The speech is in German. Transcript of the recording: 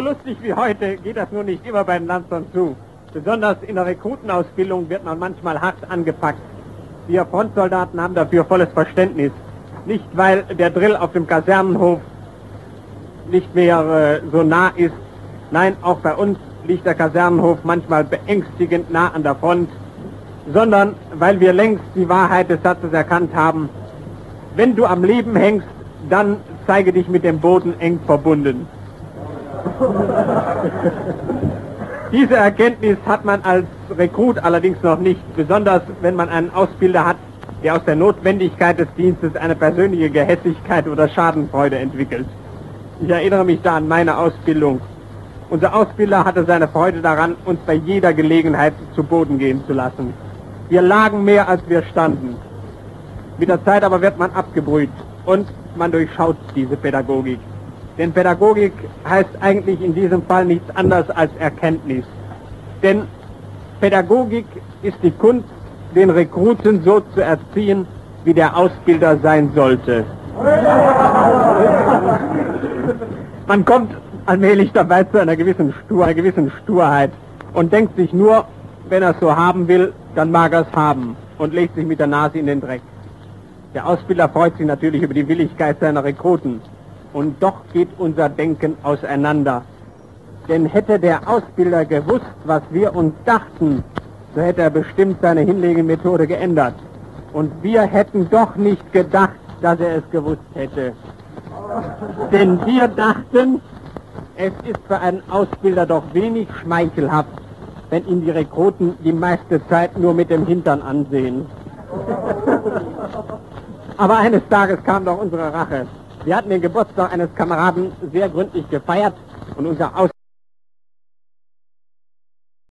lustig wie heute geht das nur nicht immer bei den Lancern zu. Besonders in der Rekrutenausbildung wird man manchmal hart angepackt. Wir Frontsoldaten haben dafür volles Verständnis. Nicht, weil der Drill auf dem Kasernenhof nicht mehr so nah ist. Nein, auch bei uns liegt der Kasernenhof manchmal beängstigend nah an der Front, sondern weil wir längst die Wahrheit des Satzes erkannt haben: Wenn du am Leben hängst, dann zeige dich mit dem Boden eng verbunden. Diese Erkenntnis hat man als Rekrut allerdings noch nicht, besonders wenn man einen Ausbilder hat, der aus der Notwendigkeit des Dienstes eine persönliche Gehässigkeit oder Schadenfreude entwickelt. Ich erinnere mich da an meine Ausbildung. Unser Ausbilder hatte seine Freude daran, uns bei jeder Gelegenheit zu Boden gehen zu lassen. Wir lagen mehr, als wir standen. Mit der Zeit aber wird man abgebrüht und man durchschaut diese Pädagogik. Denn Pädagogik heißt eigentlich in diesem Fall nichts anderes als Erkenntnis. Denn Pädagogik ist die Kunst, den Rekruten so zu erziehen, wie der Ausbilder sein sollte. Man kommt allmählich dabei zu einer gewissen Sturheit und denkt sich nur, wenn er es so haben will, dann mag er es haben, und legt sich mit der Nase in den Dreck. Der Ausbilder freut sich natürlich über die Willigkeit seiner Rekruten. Und doch geht unser Denken auseinander. Denn hätte der Ausbilder gewusst, was wir uns dachten, so hätte er bestimmt seine Hinlegemethode geändert. Und wir hätten doch nicht gedacht, dass er es gewusst hätte. Denn wir dachten, es ist für einen Ausbilder doch wenig schmeichelhaft, wenn ihn die Rekruten die meiste Zeit nur mit dem Hintern ansehen. Aber eines Tages kam doch unsere Rache. Wir hatten den Geburtstag eines Kameraden sehr gründlich gefeiert und unser